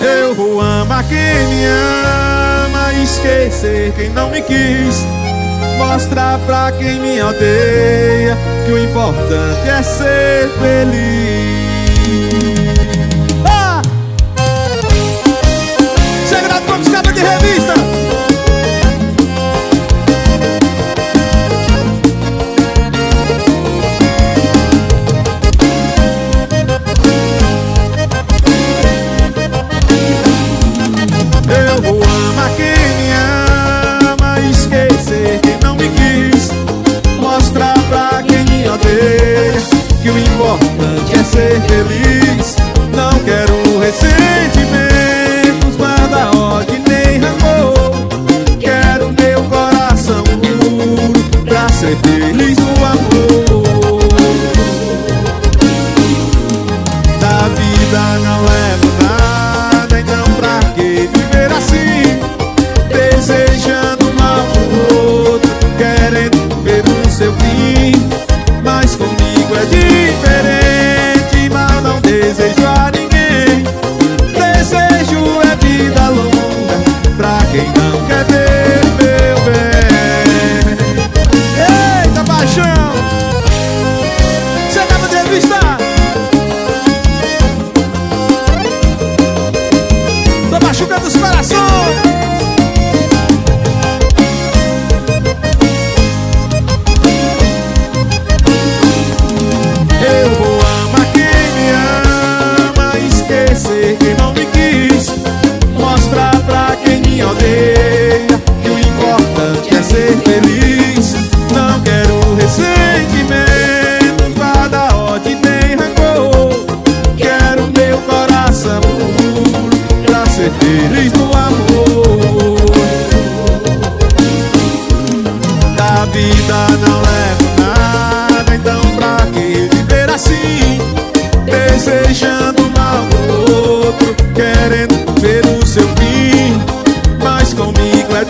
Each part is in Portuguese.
Eu vou amar quem me ama, esquecer quem não me quis, mostrar pra quem me odeia que o importante é ser feliz. Segurado com os cabos de revista. Eu vou amar quem me ama, esquecer quem não me quis, mostrar pra quem me odeia que o importante é ser feliz. Não quero ressentimentos, guarda ódio nem rancor. Quero meu coração puro pra ser feliz no amor. Da vida não levo nada, então pra que viver assim, desejando mal pro outro, querendo ver o seu fim. Mas comigo é diferente, mal não desejo a ninguém. Desejo é vida longa pra quem não quer ver meu bem. Eita paixão, você acaba de revistar. Tô machucando os corações. Eu vou amar quem me ama, esquecer quem não me quis, mostrar pra quem me odeia que o importante é ser feliz. Não quero ressentimento, guarda ódio nem rancor. Quero meu coração puro pra ser feliz no amor. Da vida não levo nada, então pra que viver assim, desejando mal pro outro, querendo ver o seu fim. Mas comigo é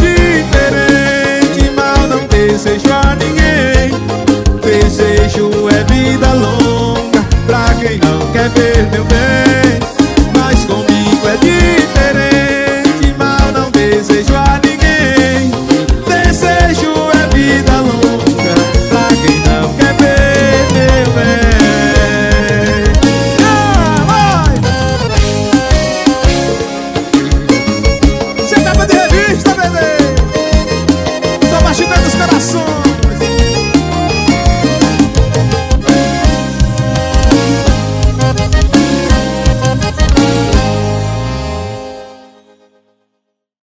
diferente, mal não desejo a ninguém. Desejo é vida longa